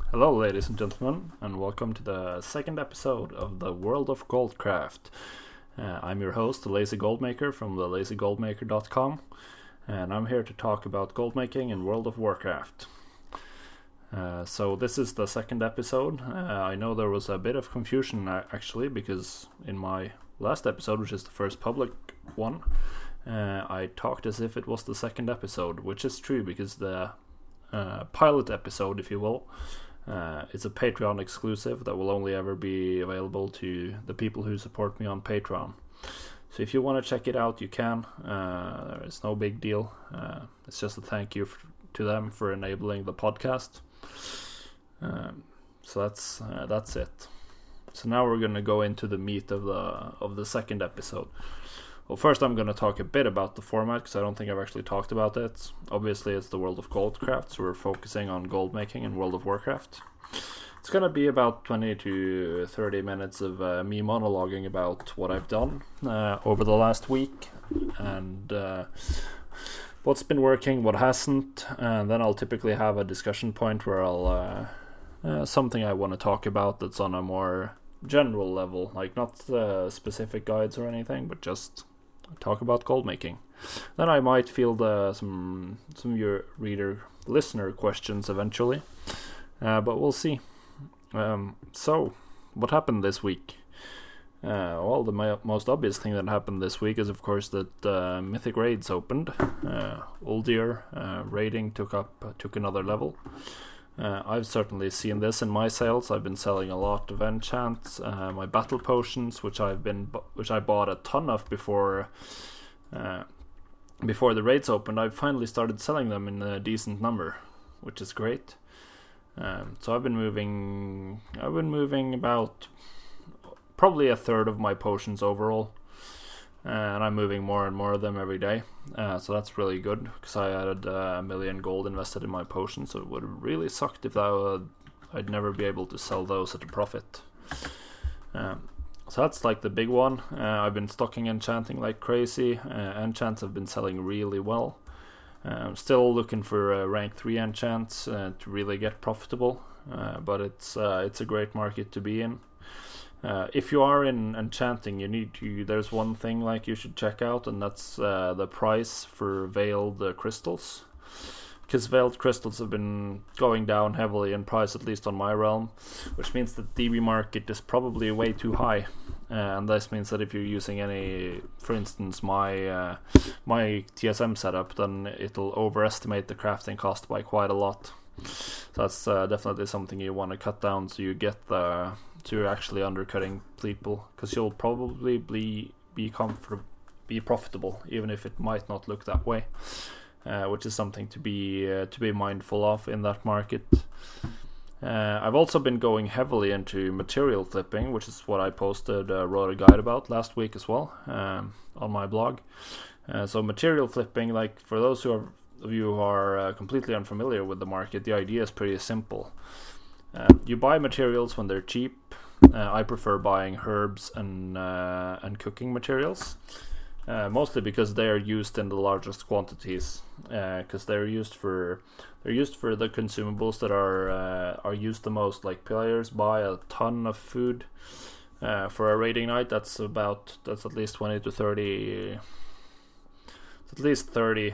Hello, ladies and gentlemen, and welcome to the second episode of the World of Goldcraft. I'm your host, the Lazy Goldmaker from thelazygoldmaker.com, and I'm here to talk about goldmaking in World of Warcraft. So this is the second episode. I know there was a bit of confusion actually, because in my last episode, which is the first public one, I talked as if it was the second episode, which is true because the pilot episode, if you will, it's a Patreon exclusive that will only ever be available to the people who support me on Patreon. So if you want to check it out, you can. It's no big deal. It's just a thank you to them for enabling the podcast. So that's it. So now we're going to go into the meat of the second episode. Well, first I'm going to talk a bit about the format, because I don't think I've actually talked about it. Obviously, it's the World of Goldcraft, so we're focusing on gold making in World of Warcraft. It's going to be about 20 to 30 minutes of me monologuing about what I've done over the last week, and what's been working, what hasn't, and then I'll typically have a discussion point where I'll something I want to talk about that's on a more general level, like not specific guides or anything, but just talk about gold making. Then I might field some of your listener questions eventually, but we'll see. So what happened this week? Well, the most obvious thing that happened this week is, of course, that Mythic Raids opened. Uldir raiding took another level. I've certainly seen this in my sales. I've been selling a lot of enchants, my battle potions, which I bought a ton of before the raids opened. I've finally started selling them in a decent number, which is great. So I've been moving about probably a third of my potions overall, and I'm moving more and more of them every day. So that's really good, because I added 1 million gold invested in my potions, so it would have really sucked if I'd never be able to sell those at a profit. So that's like the big one. I've been stocking enchanting like crazy. Enchants have been selling really well. I'm still looking for rank 3 enchants to really get profitable, but it's a great market to be in. If you are in enchanting, there's one thing like you should check out, and that's the price for veiled crystals, because veiled crystals have been going down heavily in price, at least on my realm, which means that the DB market is probably way too high, and this means that if you're using any, for instance, my TSM setup, then it'll overestimate the crafting cost by quite a lot. So that's definitely something you want to cut down, so you get so you're actually undercutting people, because you'll probably be profitable, even if it might not look that way, which is something to be mindful of in that market. I've also been going heavily into material flipping, which is what I wrote a guide about last week as well on my blog. So material flipping, like for those of you who are completely unfamiliar with the market, the idea is pretty simple. You buy materials when they're cheap. I prefer buying herbs and cooking materials, mostly because they are used in the largest quantities. Because they're used for the consumables that are used the most. Like players buy a ton of food for a raiding night. That's at least 20 to 30. At least 30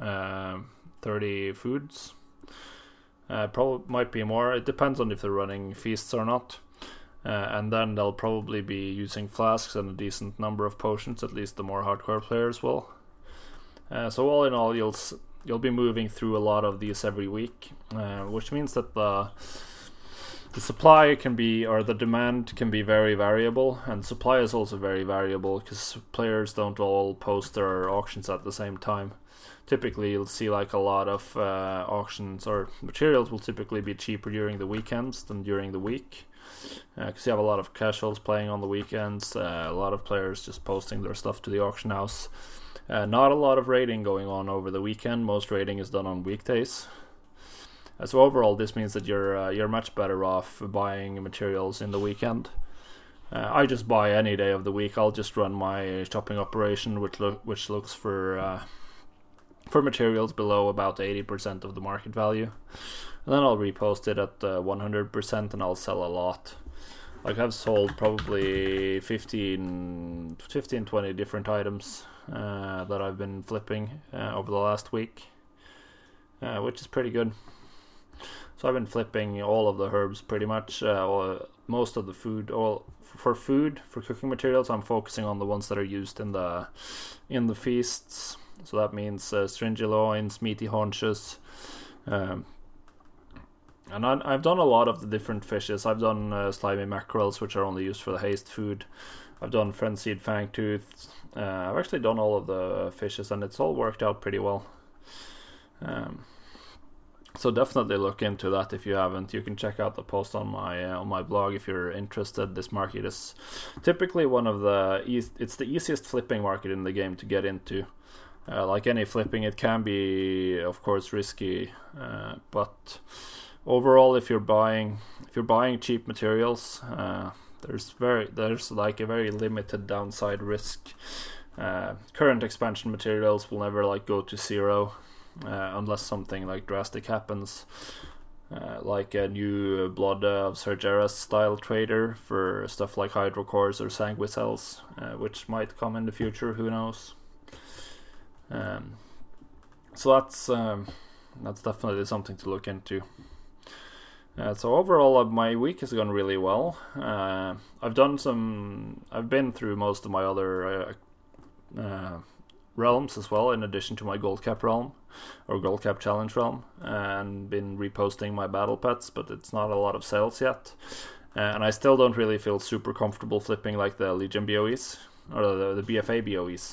foods. Probably might be more. It depends on if they're running feasts or not. And then they'll probably be using flasks and a decent number of potions. At least the more hardcore players will. So all in all, you'll be moving through a lot of these every week, which means that the supply the demand can be very variable, and supply is also very variable because players don't all post their auctions at the same time. Typically, you'll see like a lot of auctions or materials will typically be cheaper during the weekends than during the week, because you have a lot of casuals playing on the weekends, a lot of players just posting their stuff to the auction house. Not a lot of raiding going on over the weekend. Most raiding is done on weekdays. So overall, this means that you're much better off buying materials in the weekend. I just buy any day of the week. I'll just run my shopping operation, which looks for for materials below about 80% of the market value. And then I'll repost it at 100% and I'll sell a lot. Like I've sold probably 15, 20 different items that I've been flipping over the last week, which is pretty good. So I've been flipping all of the herbs pretty much, most of the food. For cooking materials, I'm focusing on the ones that are used in the feasts. So that means stringy loins, meaty haunches, and I've done a lot of the different fishes. I've done slimy mackerels, which are only used for the haste food. I've done frenzied fangtooth. I've actually done all of the fishes, and it's all worked out pretty well. So definitely look into that if you haven't. You can check out the post on my blog if you're interested. This market is typically one of it's the easiest flipping market in the game to get into. Like any flipping, it can be, of course, risky, but overall, if you're buying cheap materials, there's like a very limited downside risk. Current expansion materials will never like go to zero. Unless something like drastic happens, like a new Blood of Sargeras style trader for stuff like hydrocores or sanguicells, which might come in the future, who knows. So that's definitely something to look into. So overall, my week has gone really well. I've been through most of my other realms as well, in addition to my gold cap realm or gold cap challenge realm, and been reposting my battle pets, but it's not a lot of sales yet, and I still don't really feel super comfortable flipping like the Legion BOEs or the BFA BOEs.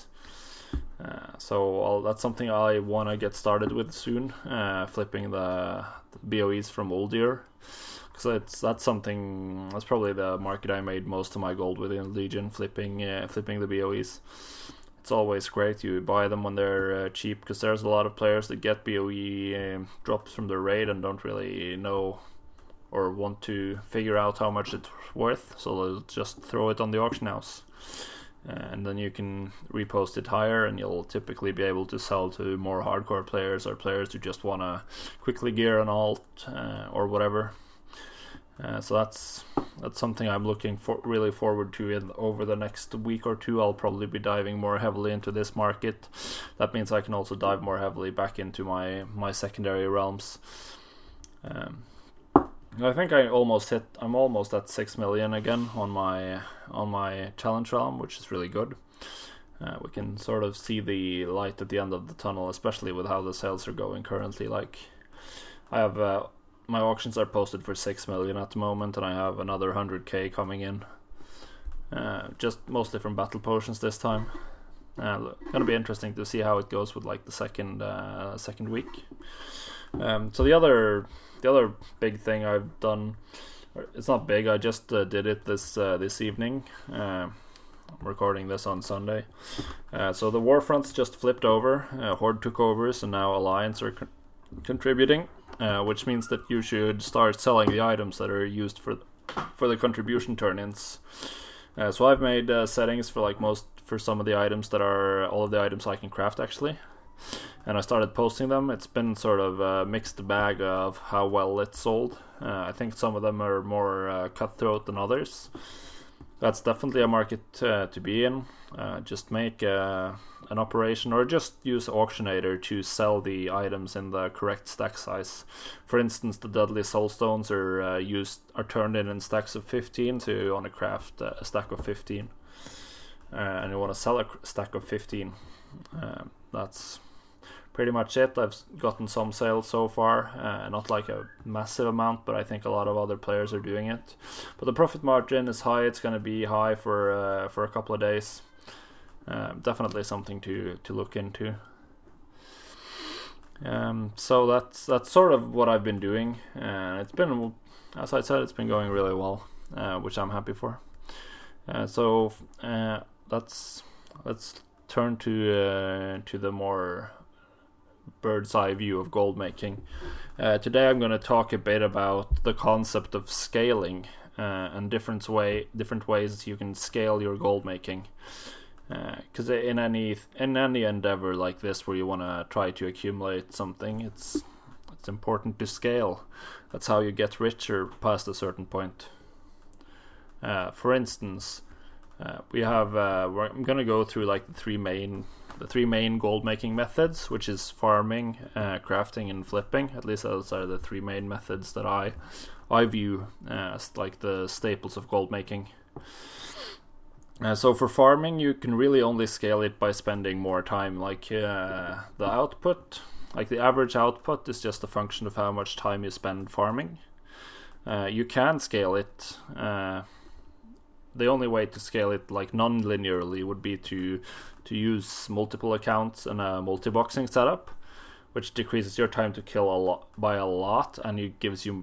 So that's something I want to get started with soon, flipping the BOEs from Uldir, because that's probably the market I made most of my gold within Legion, flipping the BOEs. It's always great. You buy them when they're cheap, because there's a lot of players that get BOE drops from their raid and don't really know or want to figure out how much it's worth, so they'll just throw it on the auction house. And then you can repost it higher, and you'll typically be able to sell to more hardcore players or players who just want to quickly gear an alt or whatever. So that's something I'm looking really forward to. Over the next week or two, I'll probably be diving more heavily into this market. That means I can also dive more heavily back into my secondary realms. I think I'm almost at 6 million again on my challenge realm, which is really good. We can sort of see the light at the end of the tunnel, especially with how the sales are going currently. Like, I have my auctions are posted for 6 million at the moment, and I have another 100k coming in, just mostly from battle potions this time. Gonna be interesting to see how it goes with like the second week. So the other big thing I've done, it's not big, I just did it this evening. I'm recording this on Sunday. So the Warfronts just flipped over. Horde took over, so now Alliance are contributing, which means that you should start selling the items that are used for the contribution turn-ins. So I've made settings for some of the items that are all of the items I can craft actually, and I started posting them. It's been sort of a mixed bag of how well it's sold. I think some of them are more cutthroat than others. That's definitely a market to be in. Just make an operation, or just use Auctionator to sell the items in the correct stack size. For instance, the Deadly Soulstones are turned in stacks of 15, so you want to craft a stack of 15. And you want to sell a stack of 15. That's pretty much it. I've gotten some sales so far, not like a massive amount, but I think a lot of other players are doing it. But the profit margin is high. It's going to be high for a couple of days. Definitely something to look into. So that's sort of what I've been doing, and it's been, as I said, it's been going really well, which I'm happy for. Let's turn to the more bird's eye view of gold making. Today I'm going to talk a bit about the concept of scaling and different ways you can scale your gold making. Because in any endeavor like this where you want to try to accumulate something, it's important to scale. That's how you get richer past a certain point. For instance, we have I'm gonna go through like the three main gold making methods, which is farming, crafting, and flipping. At least those are the three main methods that I view as like the staples of gold making. So for farming, you can really only scale it by spending more time. Like the output, like the average output, is just a function of how much time you spend farming. You can scale it. The only way to scale it like non-linearly would be to use multiple accounts and a multi-boxing setup, which decreases your time to kill by a lot, and it gives you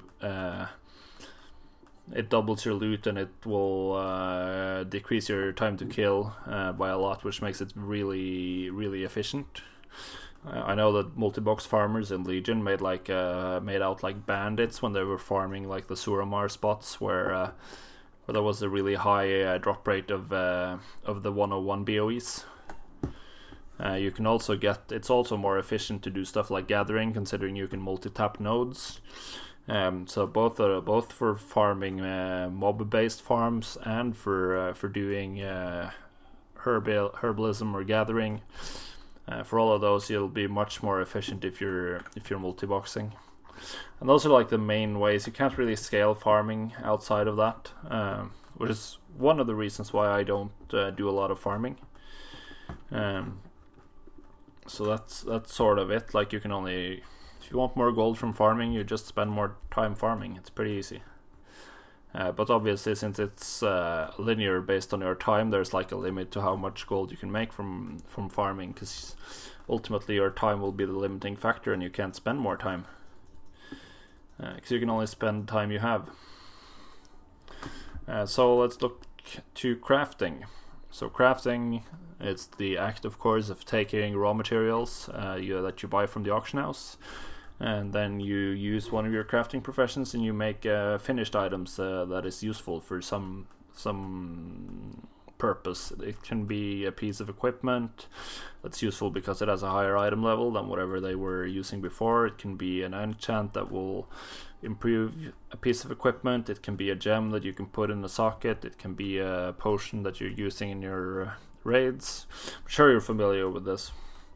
it doubles your loot, and it will decrease your time to kill by a lot, which makes it really, really efficient. I know that multi-box farmers in Legion made out like bandits when they were farming like the Suramar spots where there was a really high drop rate of the 101 BOEs. You can also it's also more efficient to do stuff like gathering, considering you can multi-tap nodes. So both for farming mob-based farms and for doing herbalism or gathering. For all of those, you'll be much more efficient if you're multi-boxing. And those are like the main ways. You can't really scale farming outside of that, which is one of the reasons why I don't do a lot of farming. So that's sort of it. Like you can only, if you want more gold from farming, you just spend more time farming. It's pretty easy. But obviously, since it's linear based on your time, there's like a limit to how much gold you can make from farming, because ultimately your time will be the limiting factor, and you can't spend more time. Because you can only spend time you have. So let's look to crafting. So crafting, it's the act, of course, of taking raw materials that you buy from the auction house, and then you use one of your crafting professions and you make finished items that is useful for some purpose. It can be a piece of equipment that's useful because it has a higher item level than whatever they were using before. It can be an enchant that will improve a piece of equipment. It can be a gem that you can put in the socket. It can be a potion that you're using in your raids. I'm sure you're familiar with this.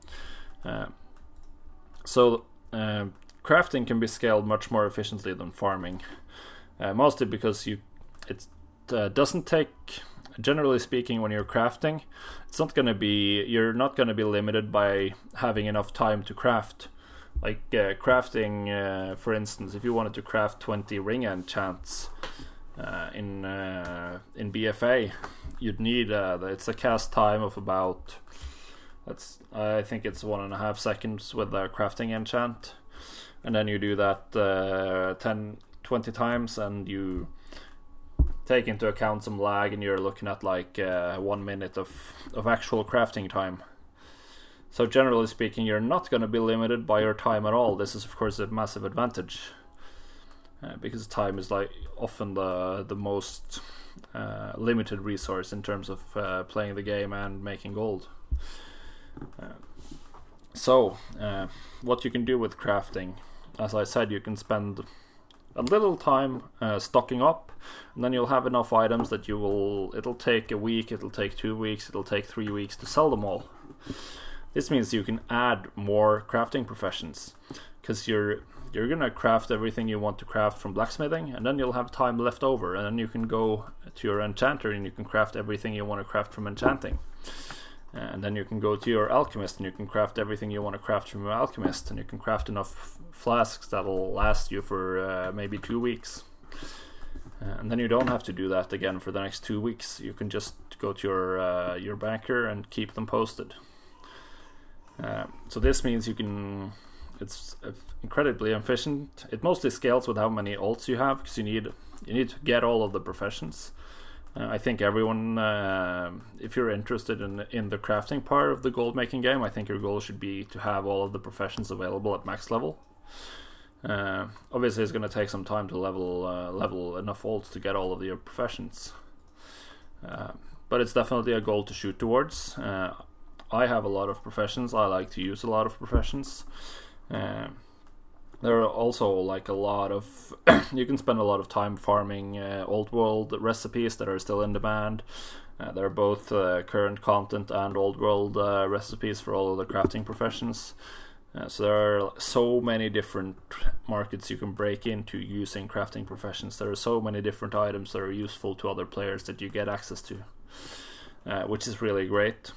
So crafting can be scaled much more efficiently than farming, mostly because it doesn't take. Generally speaking, when you're crafting, you're not going to be limited by having enough time to craft. Like crafting, for instance, if you wanted to craft 20 ring enchants in BFA, you'd need it's a cast time of about, I think it's 1.5 seconds with the crafting enchant, and then you do that 20 times, and you take into account some lag, and you're looking at like 1 minute of actual crafting time. So generally speaking, you're not going to be limited by your time at all. This is of course a massive advantage, because time is like often the most limited resource in terms of playing the game and making gold. So what you can do with crafting, as I said, you can spend a little time stocking up, and then you'll have enough items that it'll take a week, it'll take 2 weeks, it'll take 3 weeks to sell them all. This means you can add more crafting professions, because you're going to craft everything you want to craft from blacksmithing, and then you'll have time left over, and then you can go to your enchanter and you can craft everything you want to craft from enchanting. And then you can go to your alchemist and you can craft everything you want to craft from your alchemist, and you can craft enough flasks that'll last you for maybe 2 weeks. And then you don't have to do that again for the next 2 weeks. You can just go to your banker and keep them posted. So this means it's incredibly efficient. It mostly scales with how many alts you have, because you need to get all of the professions. I think everyone, if you're interested in the crafting part of the gold making game, I think your goal should be to have all of the professions available at max level. Obviously, it's going to take some time to level enough alts to get all of your professions. but it's definitely a goal to shoot towards. I have a lot of professions. I like to use a lot of professions. There are also like a lot of you can spend a lot of time farming old world recipes that are still in demand. There are both current content and old world recipes for all of the crafting professions. So there are so many different markets you can break into using crafting professions. There are so many different items that are useful to other players that you get access to, which is really great.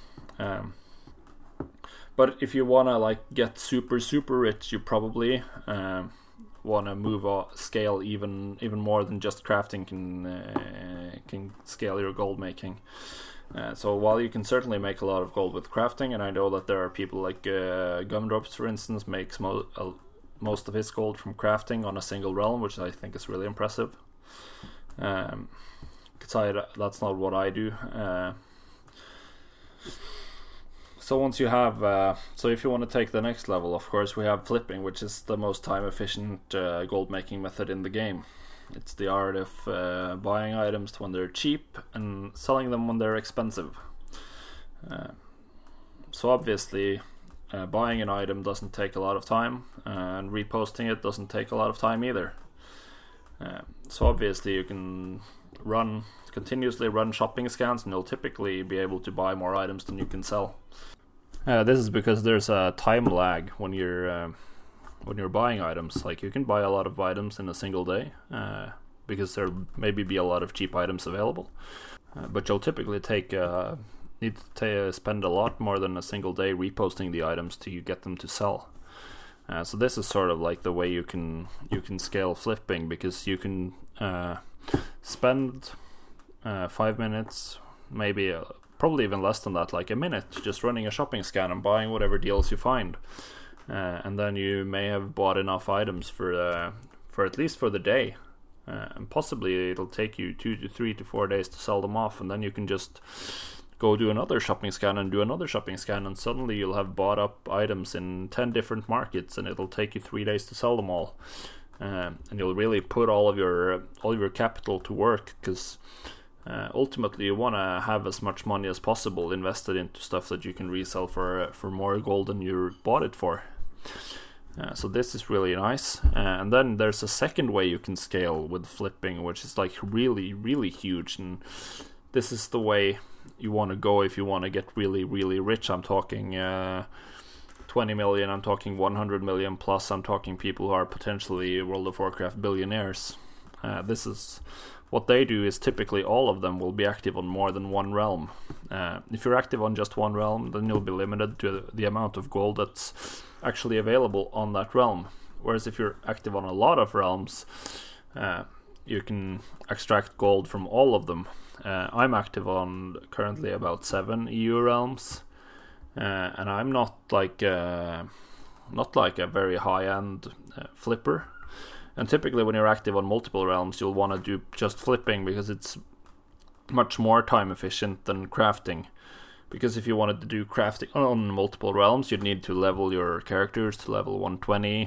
But if you wanna like get super rich, you probably wanna move scale even more than just crafting can scale your gold making. So while you can certainly make a lot of gold with crafting, and I know that there are people like Gumdrops, for instance, makes most of his gold from crafting on a single realm, which I think is really impressive. That's not what I do. So once you have, so if you want to take the next level, of course, we have flipping, which is the most time-efficient gold making method in the game. It's the art of buying items when they're cheap and selling them when they're expensive. So obviously, buying an item doesn't take a lot of time, and reposting it doesn't take a lot of time either. So obviously you can continuously run shopping scans, and you'll typically be able to buy more items than you can sell. This is because there's a time lag when you're buying items. Like, you can buy a lot of items in a single day because there maybe be a lot of cheap items available, but you'll typically need to spend a lot more than a single day reposting the items till you get them to sell. So this is sort of like the way you can scale flipping, because you can spend 5 minutes, maybe probably even less than that, like a minute, just running a shopping scan and buying whatever deals you find, and then you may have bought enough items for at least for the day, and possibly it'll take you 2 to 3 to 4 days to sell them off, and then you can just go do another shopping scan and do another shopping scan, and suddenly you'll have bought up items in 10 different markets, and it'll take you 3 days to sell them all, and you'll really put all of your capital to work, because ultimately you want to have as much money as possible invested into stuff that you can resell for more gold than you bought it for. So this is really nice. And then there's a second way you can scale with flipping, which is like really huge, and this is the way you want to go if you want to get really rich. I'm talking 20 million, I'm talking 100 million plus, I'm talking people who are potentially World of Warcraft billionaires. This is what they do. Is typically all of them will be active on more than one realm. If you're active on just one realm, then you'll be limited to the amount of gold that's actually available on that realm. Whereas if you're active on a lot of realms, you can extract gold from all of them. I'm active on currently about 7 EU realms, and I'm not like a very high-end flipper. And typically when you're active on multiple realms, you'll want to do just flipping, because it's much more time efficient than crafting. Because if you wanted to do crafting on multiple realms, you'd need to level your characters to level 120.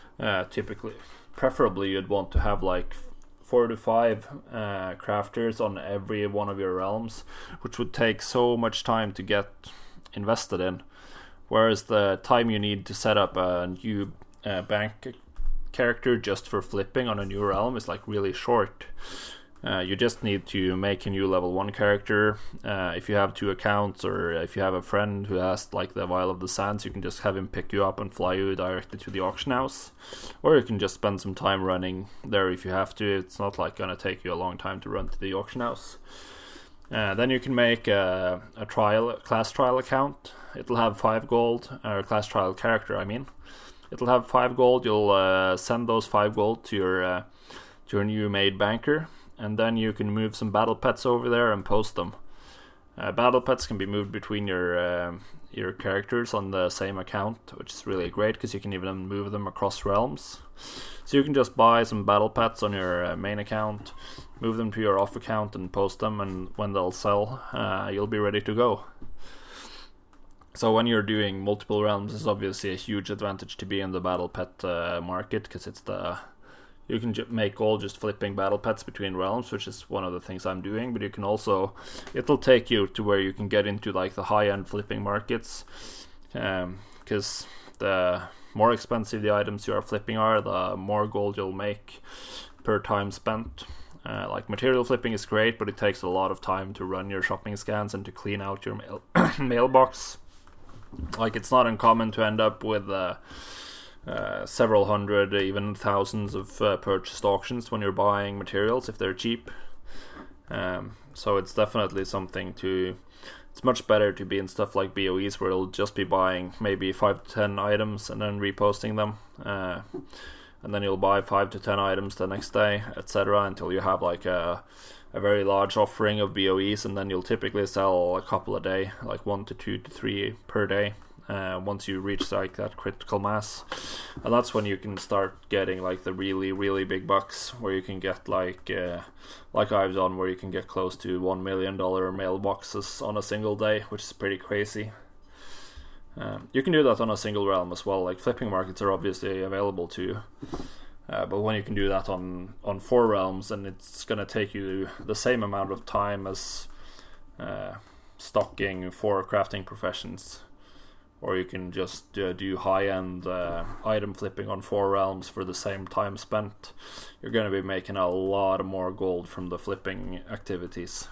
Preferably you'd want to have like 4 to 5 crafters on every one of your realms, which would take so much time to get invested in. Whereas the time you need to set up a new bank character just for flipping on a new realm is like really short. You just need to make a new level 1 character. If you have 2 accounts, or if you have a friend who has like the Vial of the Sands, you can just have him pick you up and fly you directly to the auction house. Or you can just spend some time running there if you have to. It's not like gonna take you a long time to run to the auction house. Then you can make a class trial account. It'll have 5 gold, or class trial character, I mean. It'll have 5 gold. You'll send those 5 gold to your new made banker, and then you can move some battle pets over there and post them. Battle pets can be moved between your characters on the same account, which is really great because you can even move them across realms. So you can just buy some battle pets on your main account, move them to your off account and post them, and when they'll sell, you'll be ready to go. So when you're doing multiple realms, it's obviously a huge advantage to be in the battle pet market, because it's the You can make gold just flipping battle pets between realms, which is one of the things I'm doing. But you can also, it'll take you to where you can get into like the high-end flipping markets, because the more expensive the items you are flipping are, the more gold you'll make per time spent. Like material flipping is great, but it takes a lot of time to run your shopping scans and to clean out your mailbox. Like, it's not uncommon to end up with several hundred, even thousands of purchased auctions when you're buying materials if they're cheap. So it's definitely something to... It's much better to be in stuff like BOEs where you'll just be buying maybe 5 to 10 items and then reposting them. And then you'll buy 5 to 10 items the next day, etc., until you have like a very large offering of BOEs, and then you'll typically sell a couple a day, like 1 to 2 to 3 per day, once you reach like that critical mass. And that's when you can start getting like the really, really big bucks, where you can get like I've done, where you can get close to $1 million mailboxes on a single day, which is pretty crazy. You can do that on a single realm as well. Like, flipping markets are obviously available too, but when you can do that on 4 realms, and it's going to take you the same amount of time as stocking 4 crafting professions, or you can just do high-end item flipping on 4 realms for the same time spent. You're going to be making a lot more gold from the flipping activities.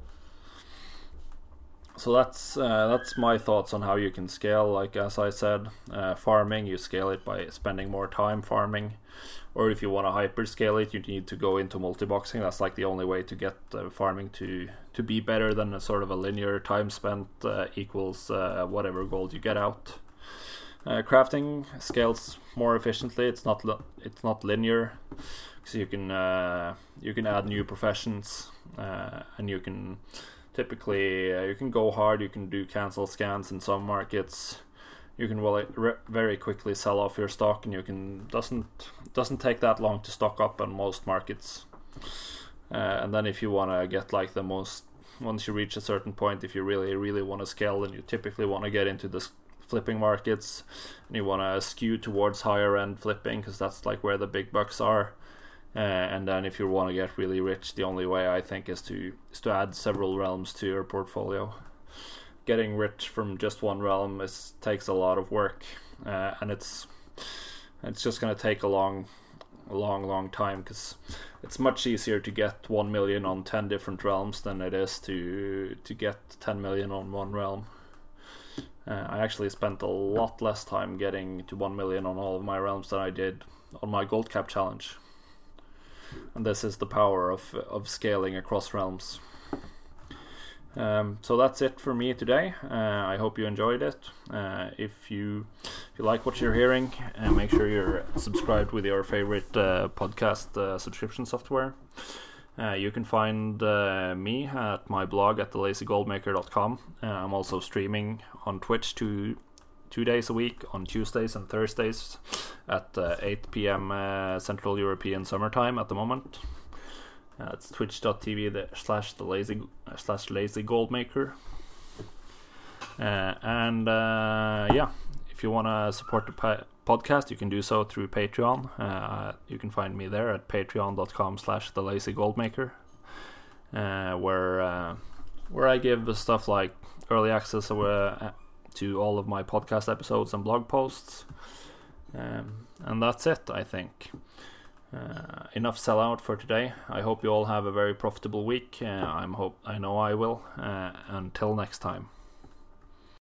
So that's my thoughts on how you can scale. Like, as I said, farming, you scale it by spending more time farming, or if you want to hyper scale it, you need to go into multi-boxing. That's like the only way to get farming to be better than a sort of a linear time spent equals whatever gold you get out. Crafting scales more efficiently. It's not linear, because you can add new professions, and you can typically you can go hard. You can do cancel scans in some markets. You can very quickly sell off your stock, and you can doesn't take that long to stock up on most markets. And then if you want to get like the most, once you reach a certain point, if you really want to scale, then you typically want to get into the flipping markets, and you want to skew towards higher end flipping, because that's like where the big bucks are. And then if you want to get really rich, the only way I think is to add several realms to your portfolio. Getting rich from just one realm takes a lot of work, and it's just going to take a long time, because it's much easier to get 1 million on 10 different realms than it is to get 10 million on one realm. I actually spent a lot less time getting to 1 million on all of my realms than I did on my gold cap challenge. And this is the power of scaling across realms. So that's it for me today. I hope you enjoyed it. If you like what you're hearing, make sure you're subscribed with your favorite podcast subscription software. You can find me at my blog at thelazygoldmaker.com. I'm also streaming on Twitch 2 days a week, on Tuesdays and Thursdays at 8 p.m. Central European Summertime at the moment. It's twitch.tv/lazygoldmaker. Yeah, if you want to support the podcast, you can do so through Patreon. You can find me there at patreon.com/thelazygoldmaker, where I give stuff like early access to all of my podcast episodes and blog posts. And that's it, I think. Enough sellout for today. I hope you all have a very profitable week. I know I will. Until next time.